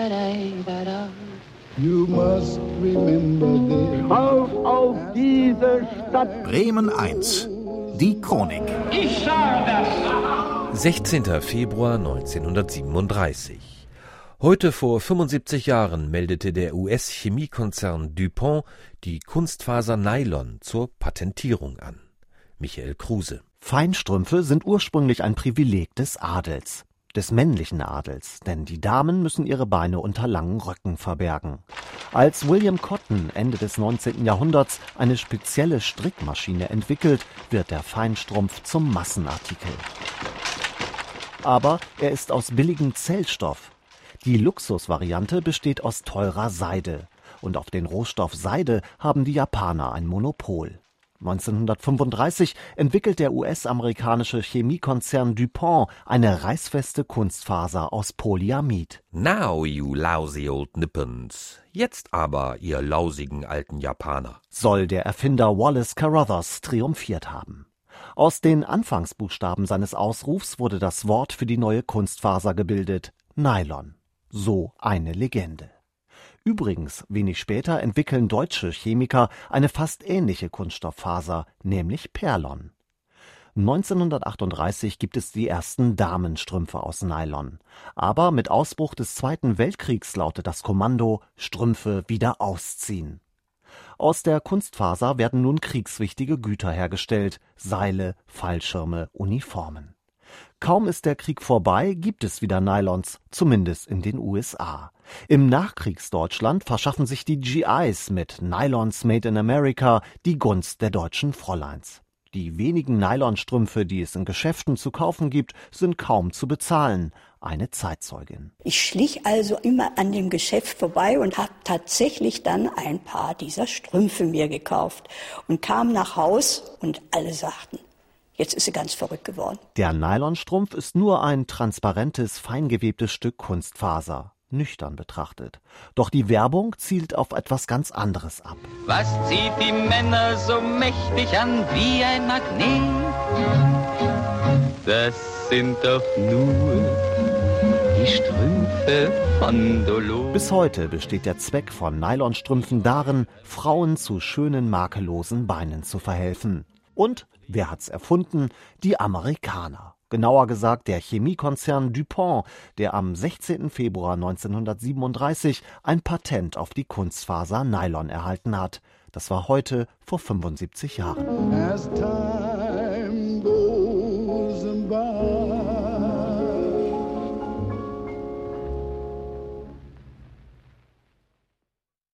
You must remember this. Auf diese Stadt! Bremen 1. Die Chronik. Ich sage das! 16. Februar 1937. Heute vor 75 Jahren meldete der US-Chemiekonzern DuPont die Kunstfaser Nylon zur Patentierung an. Michael Kruse. Feinstrümpfe sind ursprünglich ein Privileg des Adels, des männlichen Adels, denn die Damen müssen ihre Beine unter langen Röcken verbergen. Als William Cotton Ende des 19. Jahrhunderts eine spezielle Strickmaschine entwickelt, wird der Feinstrumpf zum Massenartikel. Aber er ist aus billigem Zellstoff. Die Luxusvariante besteht aus teurer Seide. Und auf den Rohstoff Seide haben die Japaner ein Monopol. 1935 entwickelt der US-amerikanische Chemiekonzern DuPont eine reißfeste Kunstfaser aus Polyamid. Now, you lousy old Nippons. Jetzt aber, ihr lausigen alten Japaner. Soll der Erfinder Wallace Carothers triumphiert haben. Aus den Anfangsbuchstaben seines Ausrufs wurde das Wort für die neue Kunstfaser gebildet: Nylon. So eine Legende. Übrigens, wenig später entwickeln deutsche Chemiker eine fast ähnliche Kunststofffaser, nämlich Perlon. 1938 gibt es die ersten Damenstrümpfe aus Nylon. Aber mit Ausbruch des Zweiten Weltkriegs lautet das Kommando: Strümpfe wieder ausziehen. Aus der Kunstfaser werden nun kriegswichtige Güter hergestellt: Seile, Fallschirme, Uniformen. Kaum ist der Krieg vorbei, gibt es wieder Nylons, zumindest in den USA. Im Nachkriegsdeutschland verschaffen sich die GIs mit Nylons Made in America die Gunst der deutschen Fräuleins. Die wenigen Nylonstrümpfe, die es in Geschäften zu kaufen gibt, sind kaum zu bezahlen. Eine Zeitzeugin. Ich schlich also immer an dem Geschäft vorbei und habe tatsächlich dann ein paar dieser Strümpfe mir gekauft und kam nach Haus und alle sagten: Jetzt ist sie ganz verrückt geworden. Der Nylonstrumpf ist nur ein transparentes, feingewebtes Stück Kunstfaser, nüchtern betrachtet. Doch die Werbung zielt auf etwas ganz anderes ab. Was zieht die Männer so mächtig an wie ein Magnet? Das sind doch nur die Strümpfe von Dolores. Bis heute besteht der Zweck von Nylonstrümpfen darin, Frauen zu schönen, makellosen Beinen zu verhelfen. Und wer hat's erfunden? Die Amerikaner. Genauer gesagt der Chemiekonzern DuPont, der am 16. Februar 1937 ein Patent auf die Kunstfaser Nylon erhalten hat. Das war heute vor 75 Jahren.